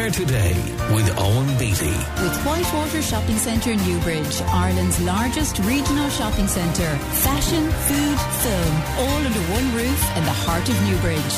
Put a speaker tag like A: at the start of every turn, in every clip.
A: Care today with Owen Beattie.
B: With Whitewater Shopping Centre Newbridge, Ireland's largest regional shopping centre. Fashion, food, film, all under one roof in the heart of Newbridge.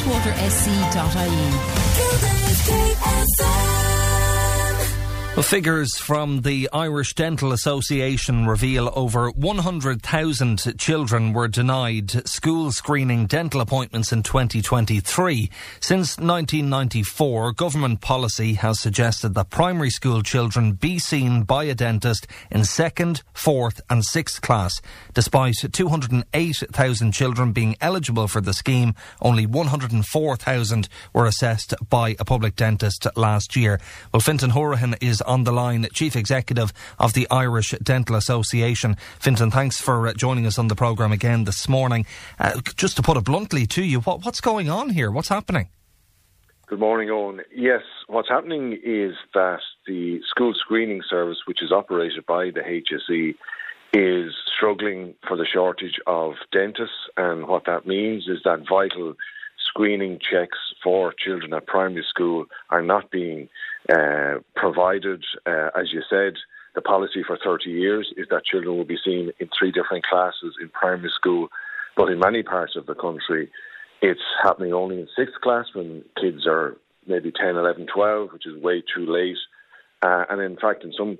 B: whitewatersc.ie.
C: Well, figures from the Irish Dental Association reveal over 100,000 children were denied school screening dental appointments in 2023. Since 1994, government policy has suggested that primary school children be seen by a dentist in 2nd, 4th and 6th class. Despite 208,000 children being eligible for the scheme, only 104,000 were assessed by a public dentist last year. Well, Fintan Hourihan is on the line, Chief Executive of the Irish Dental Association. Fintan, thanks for joining us on the programme again this morning. Just to put it bluntly to you, what's going on here? What's happening?
D: Good morning, Owen. Yes, what's happening is that the school screening service, which is operated by the HSE, is struggling for the shortage of dentists, and what that means is that vital screening checks for children at primary school are not being provided. As you said, the policy for 30 years is that children will be seen in 3 different classes in primary school, but in many parts of the country it's happening only in 6th class when kids are maybe 10, 11, 12, which is way too late. And in fact,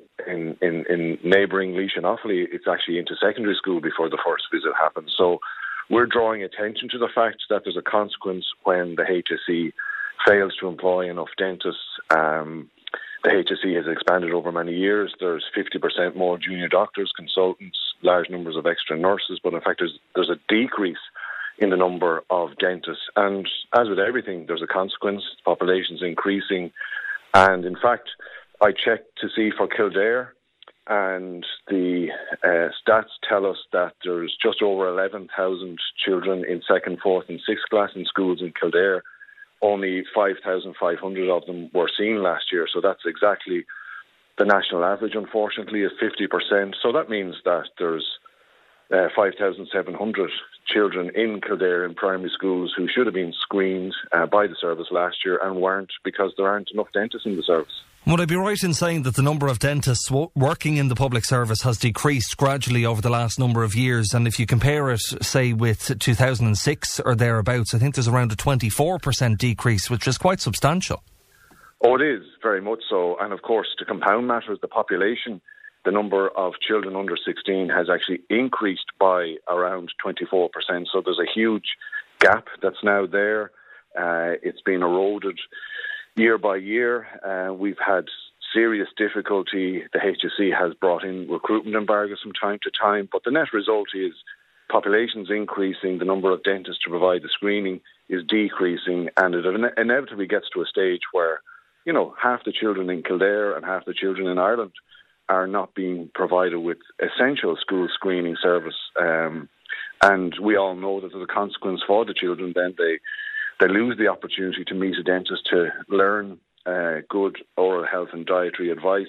D: in neighbouring Laois and Offaly, it's actually into secondary school before the first visit happens. So we're drawing attention to the fact that there's a consequence when the HSE fails to employ enough dentists. The HSE has expanded over many years. There's 50% more junior doctors, consultants, large numbers of extra nurses, but in fact there's a decrease in the number of dentists. And as with everything, there's a consequence. The population's increasing. And in fact, I checked to see for Kildare, and the stats tell us that there's just over 11,000 children in 2nd, 4th and 6th class in schools in Kildare. Only 5,500 of them were seen last year. So that's exactly the national average, unfortunately, is 50%. So that means that there's 5,700 children in Kildare in primary schools who should have been screened by the service last year and weren't, because there aren't enough dentists in the service.
C: Would I be right in saying that the number of dentists working in the public service has decreased gradually over the last number of years? And if you compare it, say, with 2006 or thereabouts, I think there's around a 24% decrease, which is quite substantial.
D: Oh, it is, very much so. And of course, to compound matters, the population, the number of children under 16 has actually increased by around 24%. So there's a huge gap that's now there. It's been eroded year by year. We've had serious difficulty. The HSE has brought in recruitment embargoes from time to time, but the net result is population's increasing, the number of dentists to provide the screening is decreasing, and it inevitably gets to a stage where, you know, half the children in Kildare and half the children in Ireland are not being provided with essential school screening service. And we all know that there's a consequence for the children. Then they lose the opportunity to meet a dentist to learn good oral health and dietary advice.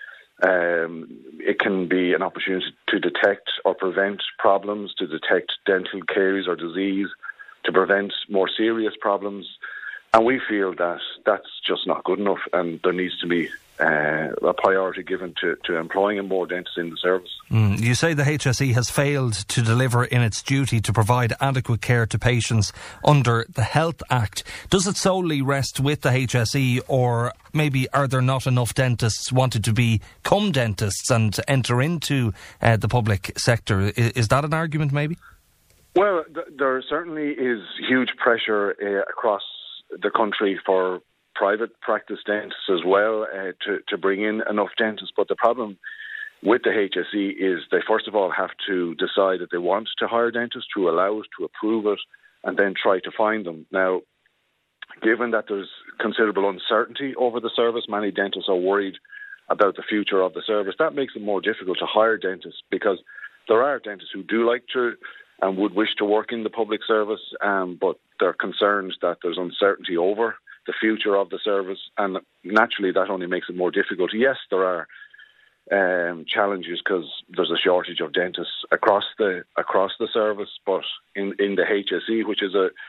D: It can be an opportunity to detect or prevent problems, to detect dental caries or disease, to prevent more serious problems. And we feel that that's just not good enough, and there needs to be a priority given to employing more dentists in the service.
C: You say the HSE has failed to deliver in its duty to provide adequate care to patients under the Health Act. Does it solely rest with the HSE, or maybe are there not enough dentists wanted to become dentists and enter into the public sector? Is that an argument maybe?
D: Well, there certainly is huge pressure across the country for private practice dentists as well to bring in enough dentists. But the problem with the HSE is they first of all have to decide that they want to hire dentists, to allow it, to approve it, and then try to find them. Now, given that there's considerable uncertainty over the service, many dentists are worried about the future of the service. That makes it more difficult to hire dentists, because there are dentists who do like to and would wish to work in the public service, but they're concerned that there's uncertainty over the future of the service, and naturally that only makes it more difficult. Yes, there are challenges because there's a shortage of dentists across the service, but in the HSE, which is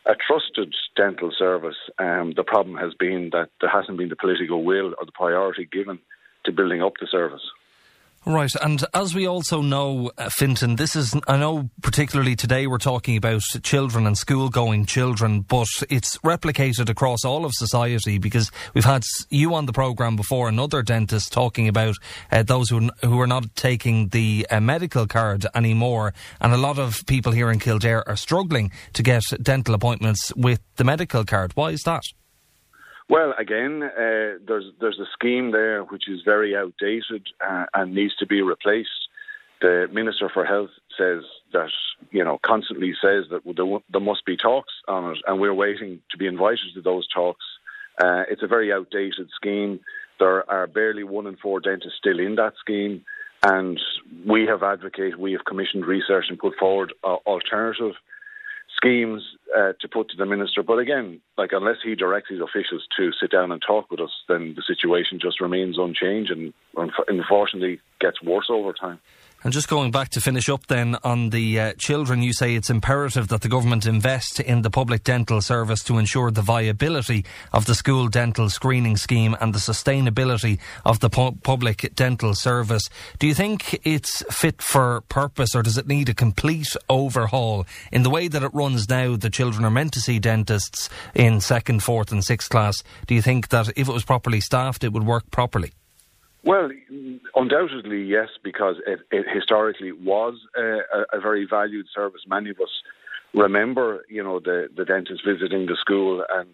D: a trusted dental service. The problem has been that there hasn't been the political will or the priority given to building up the service.
C: Right, and as we also know, Fintan, this is, I know particularly today we're talking about children and school-going children, but it's replicated across all of society, because we've had you on the programme before and other dentists talking about those who are not taking the medical card anymore, and a lot of people here in Kildare are struggling to get dental appointments with the medical card. Why is that?
D: Well, again, there's a scheme there which is very outdated and needs to be replaced. The Minister for Health says that, constantly says that there must be talks on it, and we're waiting to be invited to those talks. It's a very outdated scheme. There are barely 1 in 4 dentists still in that scheme, and we have commissioned research and put forward alternative schemes to put to the Minister. But again, unless he directs his officials to sit down and talk with us, then the situation just remains unchanged and unfortunately gets worse over time.
C: And just going back to finish up then on the children, you say it's imperative that the government invest in the public dental service to ensure the viability of the school dental screening scheme and the sustainability of the public dental service. Do you think it's fit for purpose, or does it need a complete overhaul? In the way that it runs now, the children are meant to see dentists in 2nd, 4th and 6th class. Do you think that if it was properly staffed, it would work properly?
D: Well, undoubtedly, yes, because it historically was a very valued service. Many of us remember, the dentist visiting the school, and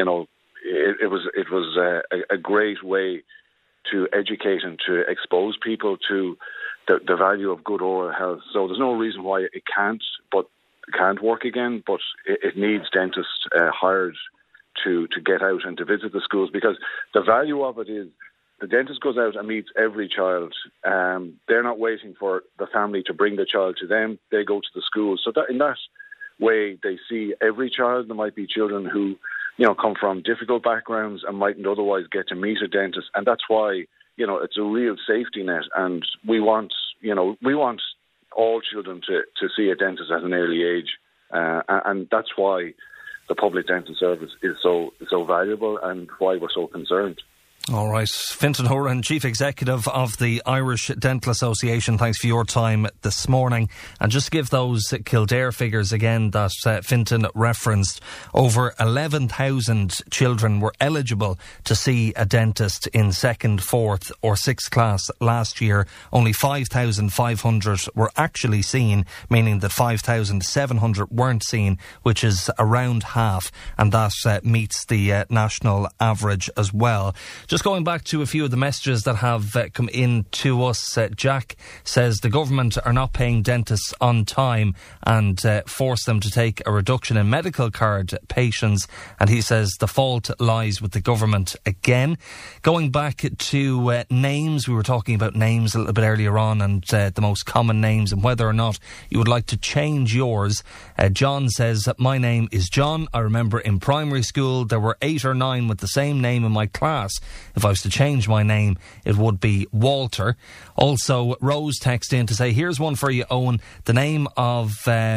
D: it was a great way to educate and to expose people to the value of good oral health. So there's no reason why it can't work again, but it needs dentists hired to get out and to visit the schools, because the value of it is, the dentist goes out and meets every child. They're not waiting for the family to bring the child to them. They go to the school. So that in that way, they see every child. There might be children who, come from difficult backgrounds and mightn't otherwise get to meet a dentist. And that's why, it's a real safety net. And we want all children to see a dentist at an early age. And that's why the public dental service is so valuable and why we're so concerned.
C: All right. Fintan Horan, Chief Executive of the Irish Dental Association, thanks for your time this morning. And just to give those Kildare figures again that Fintan referenced, over 11,000 children were eligible to see a dentist in 2nd, 4th or 6th class last year. Only 5,500 were actually seen, meaning that 5,700 weren't seen, which is around half, and that meets the national average as well. Just going back to a few of the messages that have come in to us, Jack says the government are not paying dentists on time and force them to take a reduction in medical card patients, and he says the fault lies with the government again. Going back to names, we were talking about names a little bit earlier on, and the most common names and whether or not you would like to change yours. John says, my name is John. I remember in primary school there were 8 or 9 with the same name in my class. If I was to change my name, it would be Walter. Also, Rose texted in to say, here's one for you, Owen. The name of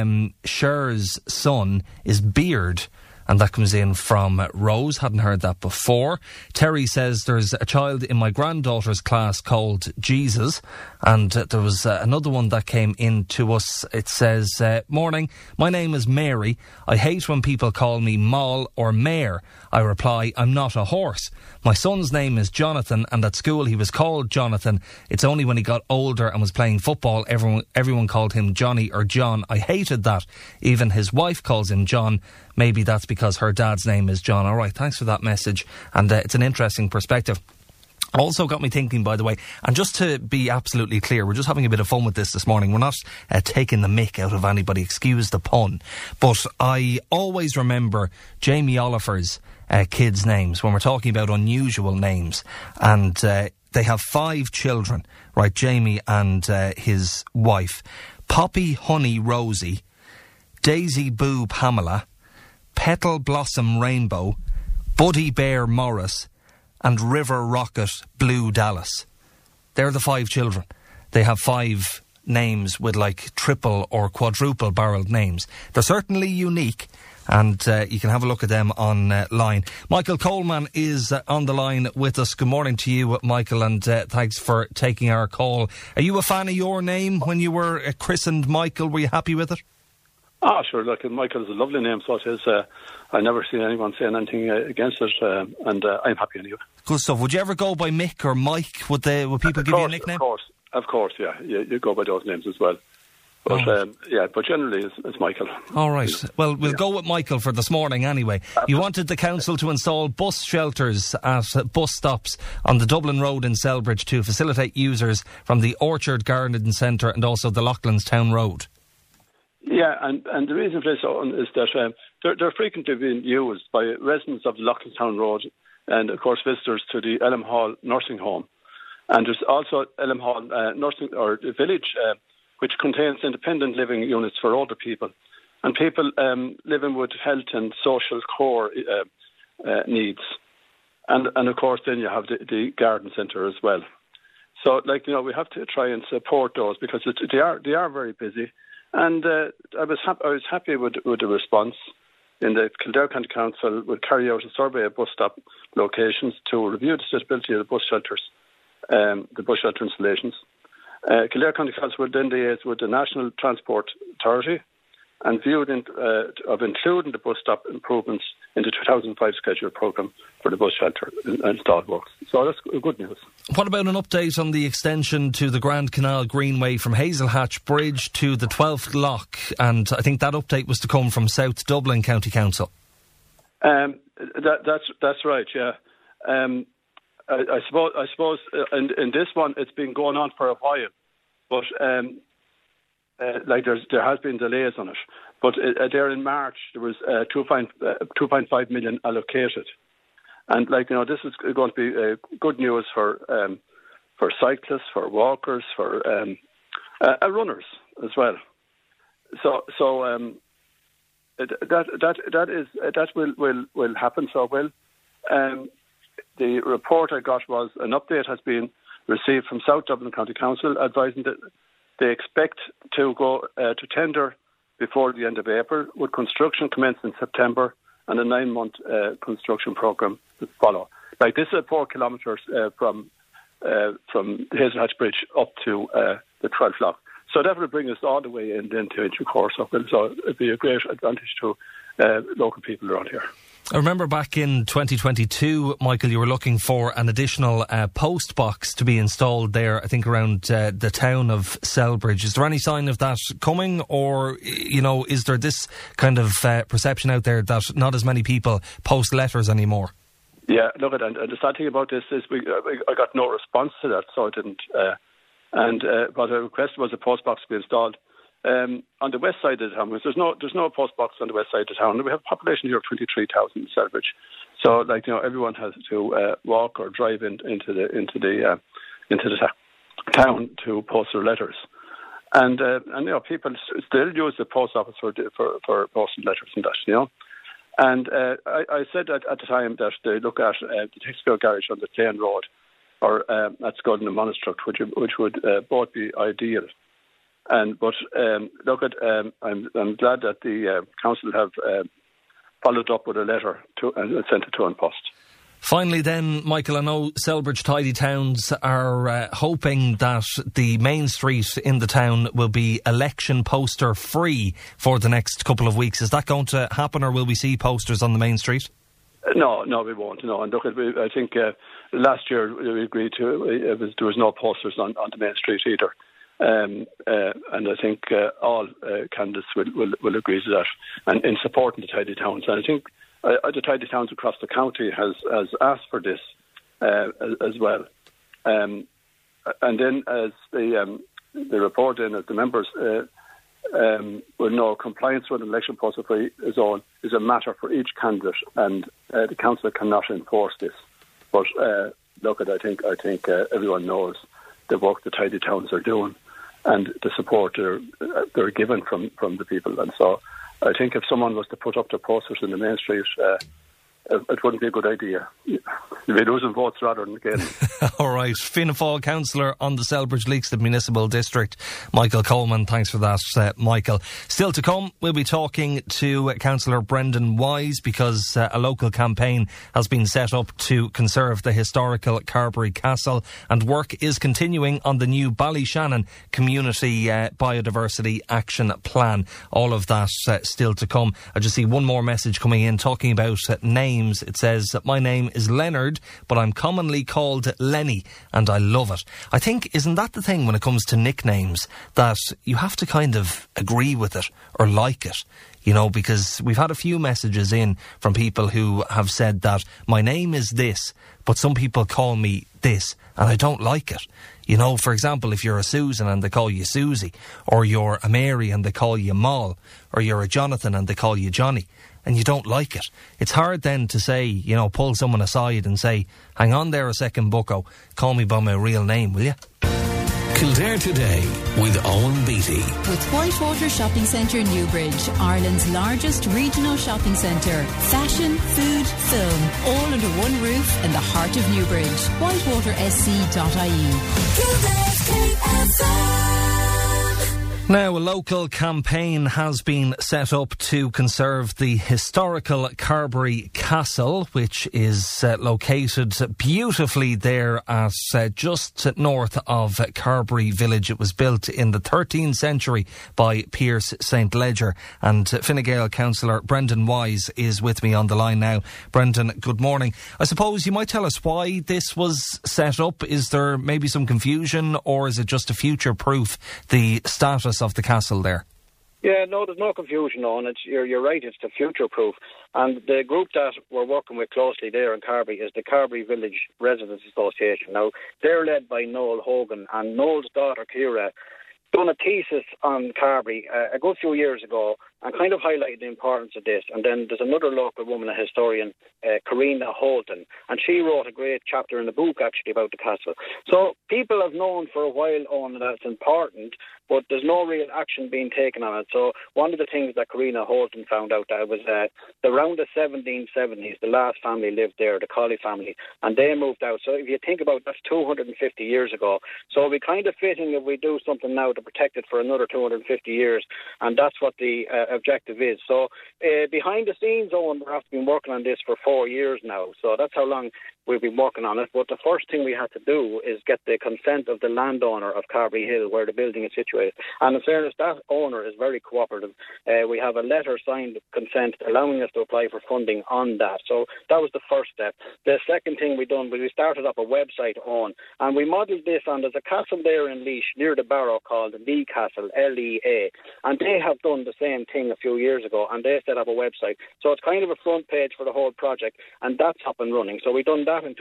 C: Cher's son is Beard. And that comes in from Rose. Hadn't heard that before. Terry says there's a child in my granddaughter's class called Jesus. And there was another one that came in to us. It says, morning, my name is Mary. I hate when people call me Moll or Mare. I reply, I'm not a horse. My son's name is Jonathan, and at school he was called Jonathan. It's only when he got older and was playing football, everyone called him Johnny or John. I hated that. Even his wife calls him John. Maybe that's because her dad's name is John. All right, thanks for that message. And it's an interesting perspective. Also got me thinking, by the way, and just to be absolutely clear, we're just having a bit of fun with this morning. We're not taking the mick out of anybody, excuse the pun. But I always remember Jamie Oliver's kids' names when we're talking about unusual names. And they have 5 children, right? Jamie and his wife. Poppy Honey Rosie, Daisy Boo Pamela, Petal Blossom Rainbow, Buddy Bear Morris, and River Rocket Blue Dallas. They're the 5 children. They have 5 names with like triple or quadruple barrelled names. They're certainly unique, and you can have a look at them online. Michael Coleman is on the line with us. Good morning to you, Michael, and thanks for taking our call. Are you a fan of your name when you were christened Michael? Were you happy with it?
E: Ah, sure. Look, Michael is a lovely name, so it is. I've never seen anyone saying anything against it, and I'm happy anyway.
C: Good stuff. Would you ever go by Mick or Mike? Would people give you a nickname?
E: Of course, yeah. You go by those names as well. But but generally it's Michael.
C: All right. Well, we'll go with Michael for this morning anyway. You wanted the council to install bus shelters at bus stops on the Dublin Road in Selbridge to facilitate users from the Orchard Garden Centre and also the Loughlin's Town Road.
E: Yeah, and the reason for this is that they're frequently being used by residents of the Loughlin's Town Road and, of course, visitors to the Elm Hall nursing home. And there's also Elm Hall nursing or village, which contains independent living units for older people and people living with health and social core needs. And of course, then you have the garden centre as well. So, we have to try and support those because they are very busy. And I was happy with the response. In the Kildare County Council will carry out a survey of bus stop locations to review the suitability of the bus shelters, the bus shelter installations. Kildare County Council will then liaise with the National Transport Authority and view of including the bus stop improvements in the 2005 schedule programme for the bus shelter installed works. So that's good news.
C: What about an update on the extension to the Grand Canal Greenway from Hazelhatch Bridge to the 12th Lock? And I think that update was to come from South Dublin County Council.
E: That's right, yeah. I suppose in this one it's been going on for a while, but there has been delays on it. But there in March there was 2.5 million allocated, and this is going to be good news for cyclists, for walkers, for runners as well. So that will happen. So will. The report I got was an update has been received from South Dublin County Council advising that they expect to go to tender before the end of April, with construction commence in September and a 9-month construction programme to follow. This is 4 kilometres from Hazelhatch Bridge up to the 12th Lock. So that will bring us all the way into Inchicore. So it'll be a great advantage to local people around here.
C: I remember back in 2022, Michael, you were looking for an additional post box to be installed there, I think around the town of Selbridge. Is there any sign of that coming, or, is there this kind of perception out there that not as many people post letters anymore?
E: Yeah, look, and the sad thing about this is I got no response to that, so I didn't. What I requested was a post box to be installed on the west side of the town, because there's no post box on the west side of the town. We have a population here of 23,000 in Selbridge, so everyone has to walk or drive into the town to post their letters, and people still use the post office for posting letters and that, And I said at the time that they look at the Texaco garage on the Plain Road or at Scuddon and Monastruct, which would both be ideal. I'm glad that the council have followed up with a letter and sent it to An Post.
C: Finally then, Michael, I know Selbridge Tidy Towns are hoping that the main street in the town will be election poster free for the next couple of weeks. Is that going to happen, or will we see posters on the main street?
E: No, we won't. No, and look, I think last year we agreed to there was no posters on the main street either. And I think all candidates will agree to that, and in supporting the Tidy Towns. And I think the Tidy Towns across the county has asked for this as well. And then as the report in, as the members will know, compliance with an election poster free zone is a matter for each candidate, and the council cannot enforce this. But I think everyone knows the work the Tidy Towns are doing and the support they're given from the people. And so I think if someone was to put up the posters in the main street, it wouldn't be a good idea. You'd be losing votes rather than gaining.
C: All right. Fianna Fáil councillor on the Selbridge Leixlip Municipal District, Michael Coleman. Thanks for that, Michael. Still to come, we'll be talking to Councillor Brendan Wise because a local campaign has been set up to conserve the historical Carbery Castle, and work is continuing on the new Ballyshannon Community Biodiversity Action Plan. All of that still to come. I just see one more message coming in talking about names. It says, my name is Leonard, but I'm commonly called Lenny, and I love it. I think, isn't that the thing when it comes to nicknames, that you have to kind of agree with it or like it? You know, because we've had a few messages in from people who have said that my name is this, but some people call me this, and I don't like it. You know, for example, if you're a Susan and they call you Susie, or you're a Mary and they call you Moll, or you're a Jonathan and they call you Johnny, and you don't like it, it's hard then to say, you know, pull someone aside and say, hang on there a second, bucko, call me by my real name, will you?
A: Kildare Today with Owen Beatty.
B: With Whitewater Shopping Centre Newbridge, Ireland's largest regional shopping centre. Fashion, food, film, all under one roof in the heart of Newbridge. WhitewaterSC.ie. Kildare's KFM.
C: Now, a local campaign has been set up to conserve the historical Carbery Castle, which is located beautifully there at just north of Carbery Village. It was built in the 13th century by Pierce St. Leger. And Fine Gael councillor Brendan Wise is with me on the line now. Brendan, good morning. I suppose you might tell us why this was set up. Is there maybe some confusion, or is it just to future-proof the status of the castle there?
F: Yeah, no, there's no confusion on it. You're right, it's the future-proof. And the group that we're working with closely there in Carbery is the Carbery Village Residents Association. Now, they're led by Noel Hogan, and Noel's daughter, Ciara, done a thesis on Carbery a good few years ago and kind of highlighted the importance of this. And then there's another local woman, a historian, Karina Holton, and she wrote a great chapter in the book actually about the castle. So people have known for a while that it's important, but there's no real action being taken on it. So one of the things that Karina Holton found out that was around the 1770s, the last family lived there, the Colley family, and they moved out. So if you think about that's 250 years ago. So it'll be kind of fitting if we do something now to protect it for another 250 years, and that's what the objective is. So behind the scenes, Owen, we've been working on this for 4 years now. So that's how long we've been working on it. But the first thing we had to do is get the consent of the landowner of Carbery Hill, where the building is situated. And in fairness, that owner is very cooperative. We have a letter signed consent allowing us to apply for funding on that. So that was the first step. The second thing we done was we started up a website and we modelled this on, there's a castle there in Laois near the Barrow called Lea Castle, Lea, and they have done the same thing a few years ago, and they set up a website. So it's kind of a front page for the whole project, and that's up and running. So we've done that in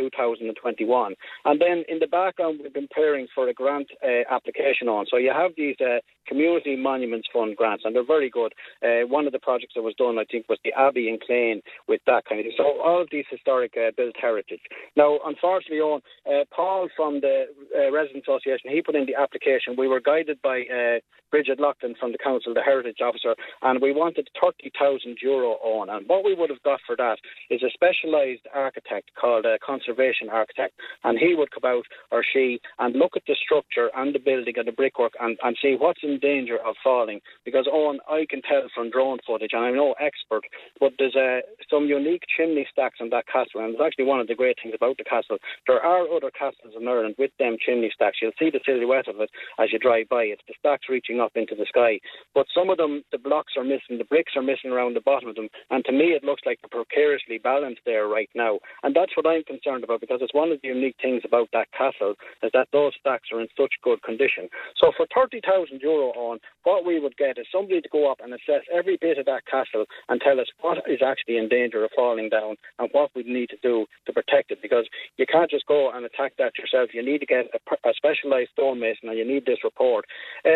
F: 2021. And then in the background, we've been preparing for a grant application on. So you have these Community Monuments Fund grants, and they're very good. One of the projects that was done, I think, was the Abbey in Clane with that kind of thing. So all of these historic built heritage. Now, unfortunately, Owen, Paul from the Resident Association, he put in the application. We were guided by Bridget Loughlin from the council, the heritage officer, and we wanted €30,000 on. And what we would have got for that is a specialised architect called a conservation architect, and he would come out, or she, and look at the structure and the building and the brickwork and see what's in danger of falling. Because, Owen, I can tell from drone footage, and I'm no expert, but there's some unique chimney stacks on that castle, and it's actually one of the great things about the castle. There are other castles in Ireland with them chimney stacks. You'll see the silhouette of it as you drive by. It's the stacks reaching up into the sky. But some of them, the blocks are missing, the bricks are missing around the bottom of them, and to me it looks like they're precariously balanced there right now. And that's what I'm concerned about, because it's one of the unique things about that castle is that those stacks are in such good condition. So for €30,000 on, what we would get is somebody to go up and assess every bit of that castle and tell us what is actually in danger of falling down and what we need to do to protect it, because you can't just go and attack that yourself. You need to get a specialised stonemason, and you need this report.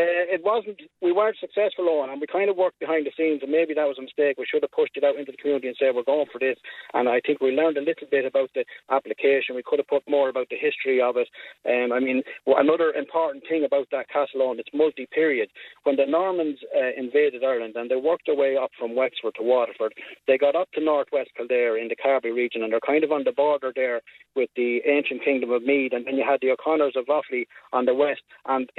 F: We weren't successful on, and we kind of worked behind the scenes, and maybe that was a mistake. We should have pushed it out into the community and said we're going for this. And I think we learned a little bit about the application. We could have put more about the history of it. Another important thing about that castle, it's multi-period. When the Normans invaded Ireland and they worked their way up from Wexford to Waterford, they got up to northwest Kildare in the Carbery region, and they're kind of on the border there with the ancient kingdom of Meath, and then you had the O'Connors of Offaly on the west, and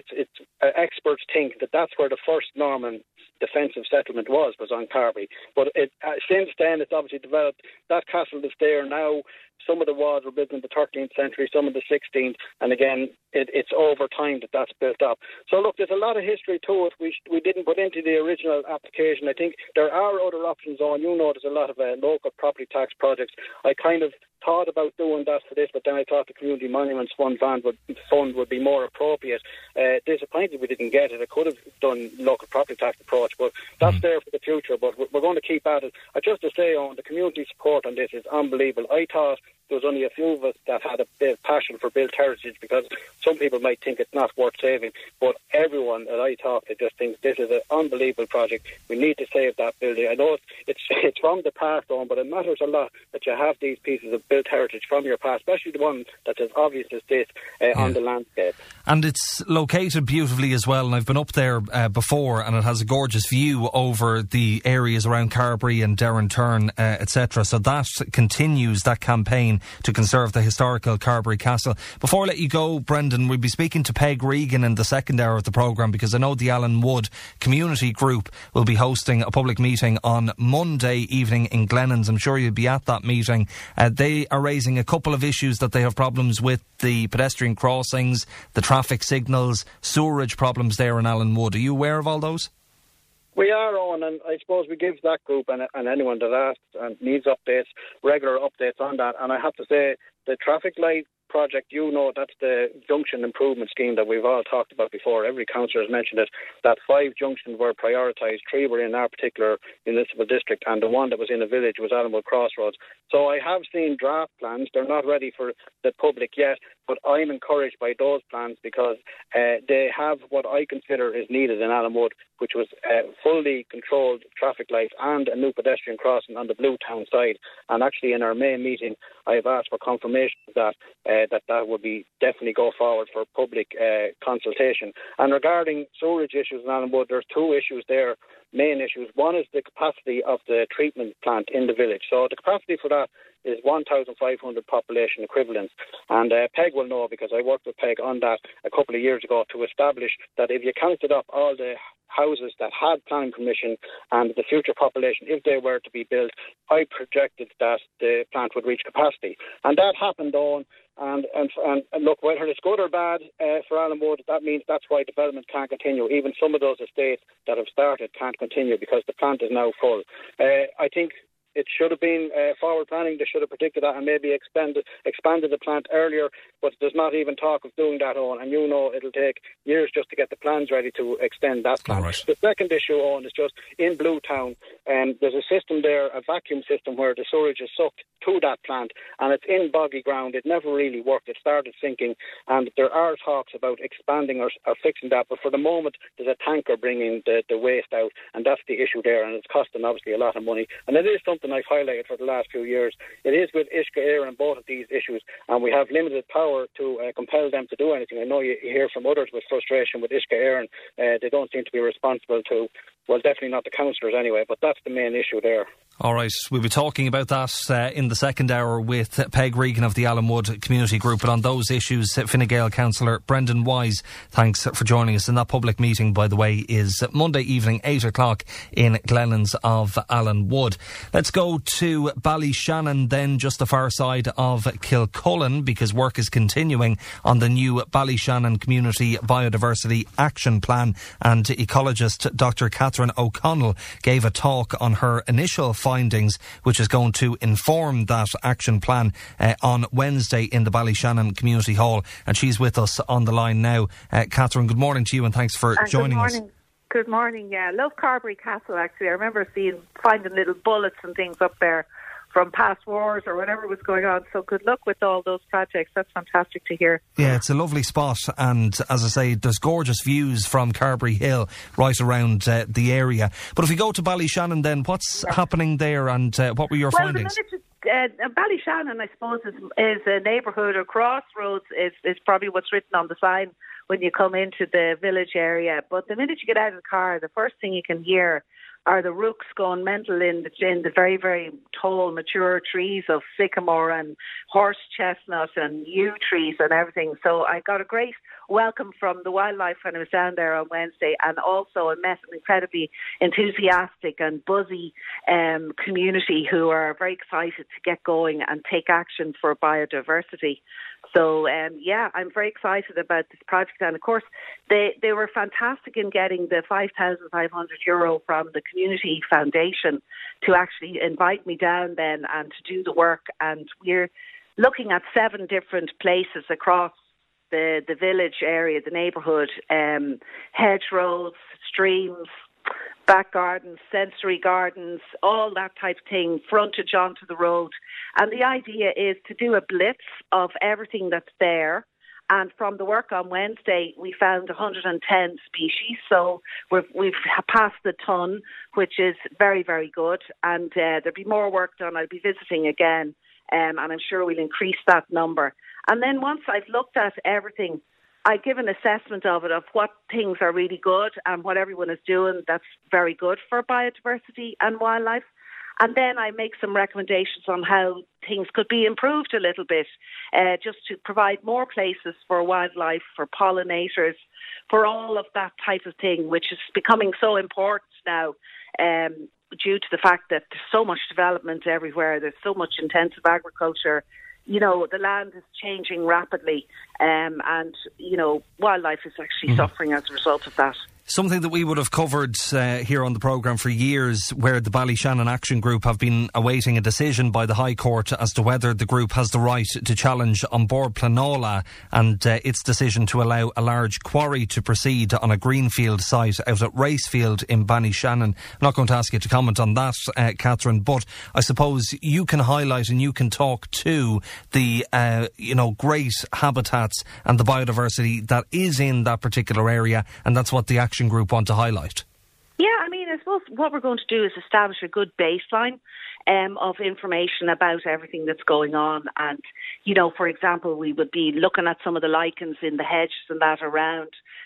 F: experts think that that's where the first Norman defensive settlement was on Carbery. But since then it's obviously developed. That castle is there now. Some of the walls were built in the 13th century, some in the 16th, and again, it's over time that's built up. So look, there's a lot of history to it. We didn't put into the original application. I think there are other options on. There's a lot of local property tax projects. I kind of thought about doing that for this, but then I thought the Community Monuments Fund would be more appropriate. Disappointed we didn't get it. I could have done local property tax approach, but that's there for the future. But we're going to keep at it. Just to say, the community support on this is unbelievable. I thought there was only a few of us that had a bit of passion for built heritage, because some people might think it's not worth saving, but everyone that I talk to just thinks this is an unbelievable project. We need to save that building. I know it's from the past on, but it matters a lot that you have these pieces of built heritage from your past, especially the one that's as obvious as this on the landscape.
C: And it's located beautifully as well, and I've been up there before, and it has a gorgeous view over the areas around Carbery and Derrenturn, etc. So that continues, that campaign to conserve the historical Carbery Castle. Before I let you go, Brendan, we'll be speaking to Peg Regan in the second hour of the programme, because I know the Alan Wood Community Group will be hosting a public meeting on Monday evening in Glennans. I'm sure you'll be at that meeting. They are raising a couple of issues that they have problems with: the pedestrian crossings, the traffic signals, sewerage problems there in Alan Wood. Are you aware of all those?
F: We are, Owen, and I suppose we give that group and anyone that asks and needs updates, regular updates on that. And I have to say, the traffic light project, that's the junction improvement scheme that we've all talked about before. Every councillor has mentioned it, that 5 junctions were prioritised. 3 were in our particular municipal district, and the one that was in a village was Allenwood Crossroads. So I have seen draft plans. They're not ready for the public yet, but I'm encouraged by those plans, because they have what I consider is needed in Allenwood, which was fully controlled traffic lights and a new pedestrian crossing on the Blue Town side. And actually in our main meeting, I have asked for confirmation of that would be definitely go forward for public consultation. And regarding sewerage issues in Allenwood, there's 2 issues there, main issues. One is the capacity of the treatment plant in the village. So the capacity for that is 1,500 population equivalents. And Peg will know, because I worked with Peg on that a couple of years ago, to establish that if you counted up all the houses that had planning permission and the future population, if they were to be built, I projected that the plant would reach capacity. And that happened on. And look, whether it's good or bad for Allenwood, that means that's why development can't continue. Even some of those estates that have started can't continue, because the plant is now full. I think it should have been forward planning. They should have predicted that and maybe expanded the plant earlier, but there's not even talk of doing that on. And it'll take years just to get the plans ready to extend that plant. Right. The second issue on is just in Blue Town, there's a system there, a vacuum system, where the sewage is sucked to that plant, and it's in boggy ground. It never really worked. It started sinking, and there are talks about expanding or fixing that, but for the moment there's a tanker bringing the waste out, and that's the issue there, and it's costing obviously a lot of money. And it is something I've highlighted for the last few years. It is with Uisce Éireann and both of these issues, and we have limited power to compel them to do anything. I know you hear from others with frustration with Uisce Éireann. They don't seem to be responsible to, well, definitely not the councillors anyway, but that's the main issue there.
C: All right, we'll be talking about that in the second hour with Peg Regan of the Alan Wood Community Group. But on those issues, Fine Gael councillor Brendan Wise, thanks for joining us. And that public meeting, by the way, is Monday evening, 8 o'clock in Glennans of Alan Wood. Let's go to Ballyshannon then, just the far side of Kilcullen, because work is continuing on the new Ballyshannon Community Biodiversity Action Plan. And ecologist Dr. Catherine O'Connell gave a talk on her initial findings, which is going to inform that action plan on Wednesday in the Ballyshannon Community Hall. And she's with us on the line now. Catherine, good morning to you, and thanks for joining us.
G: Good morning, yeah. I love Carbery Castle, actually. I remember finding little bullets and things up there from past wars or whatever was going on. So good luck with all those projects. That's fantastic to hear.
C: Yeah, it's a lovely spot, and as I say, there's gorgeous views from Carbery Hill right around the area. But if we go to Ballyshannon then, what's happening there, and what were your findings?
G: Ballyshannon, I suppose, is a neighbourhood, or crossroads is probably what's written on the sign when you come into the village area. But the minute you get out of the car, the first thing you can hear are the rooks going mental in the very, very tall, mature trees of sycamore and horse chestnut and yew trees and everything. So I got a great welcome from the wildlife when I was down there on Wednesday, and also I met an incredibly enthusiastic and buzzy community who are very excited to get going and take action for biodiversity. So, I'm very excited about this project. And, of course, they were fantastic in getting the €5,500 from the Community Foundation to actually invite me down then and to do the work. And we're looking at 7 different places across the village area, the neighbourhood, hedgerows, streams, back gardens, sensory gardens, all that type of thing, frontage onto the road. And the idea is to do a blitz of everything that's there. And from the work on Wednesday, we found 110 species. So we've passed the ton, which is very, very good. And there'll be more work done. I'll be visiting again, and I'm sure we'll increase that number. And then once I've looked at everything, I give an assessment of it, of what things are really good and what everyone is doing that's very good for biodiversity and wildlife. And then I make some recommendations on how things could be improved a little bit, just to provide more places for wildlife, for pollinators, for all of that type of thing, which is becoming so important now, due to the fact that there's so much development everywhere, there's so much intensive agriculture. You know, the land is changing rapidly, and, you know, wildlife is actually suffering as a result of that.
C: Something that we would have covered here on the programme for years, where the Ballyshannon Action Group have been awaiting a decision by the High Court as to whether the group has the right to challenge An Bord Pleanála and its decision to allow a large quarry to proceed on a greenfield site out at Racefield in Ballyshannon. I'm not going to ask you to comment on that, Catherine, but I suppose you can highlight and you can talk to the great habitats and the biodiversity that is in that particular area, and that's what the Action Group want to highlight.
G: Yeah, I mean, I suppose what we're going to do is establish a good baseline of information about everything that's going on. And, you know, for example, we would be looking at some of the lichens in the hedges and that around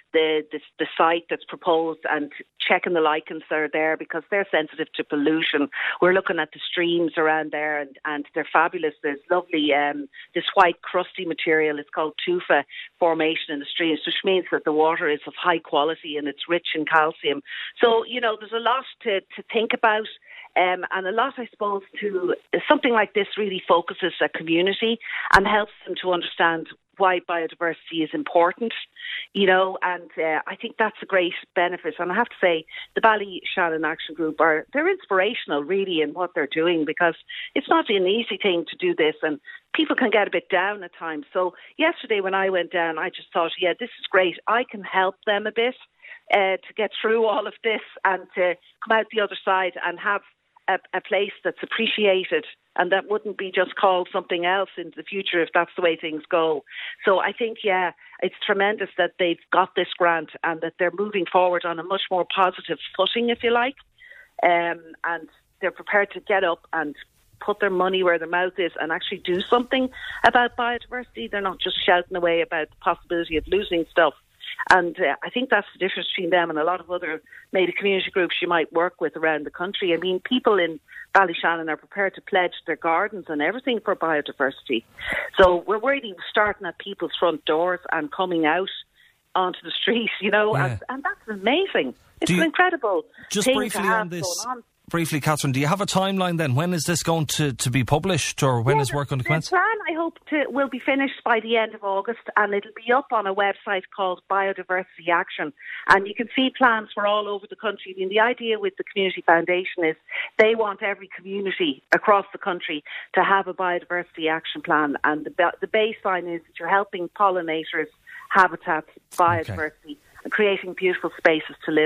G: the site that's proposed, and checking the lichens that are there because they're sensitive to pollution. We're looking at the streams around there, and they're fabulous. There's lovely, this white crusty material. It's called tufa formation in the streams, which means that the water is of high quality and it's rich in calcium. So, you know, there's a lot to think about. And a lot, I suppose, to something like this really focuses a community and helps them to understand why biodiversity is important, you know, and I think that's a great benefit. And I have to say, the Ballyshannon Action Group they're inspirational really in what they're doing, because it's not an easy thing to do this, and people can get a bit down at times. So yesterday when I went down, I just thought, yeah, this is great. I can help them a bit to get through all of this and to come out the other side and have a place that's appreciated, and that wouldn't be just called something else in the future if that's the way things go. So I think, yeah, it's tremendous that they've got this grant and that they're moving forward on a much more positive footing, if you like, and they're prepared to get up and put their money where their mouth is and actually do something about biodiversity. They're not just shouting away about the possibility of losing stuff. And I think that's the difference between them and a lot of other maybe community groups you might work with around the country. I mean, people in Ballyshannon are prepared to pledge their gardens and everything for biodiversity. So we're really starting at people's front doors and coming out onto the street, you know, and that's amazing. It's an incredible thing to have going on.
C: Briefly, Catherine, do you have a timeline then? When is this going to be published, or when is work going to commence?
G: The plan, I hope, will be finished by the end of August, and it'll be up on a website called Biodiversity Action. And you can see plans for all over the country. I mean, the idea with the Community Foundation is they want every community across the country to have a biodiversity action plan. And the baseline is that you're helping pollinators, habitats, biodiversity, and creating beautiful spaces to live in.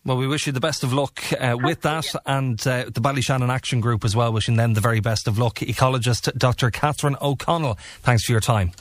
C: Well, we wish you the best of luck with that, and the Ballyshannon Action Group as well, wishing them the very best of luck. Ecologist Dr. Catherine O'Connell, thanks for your time.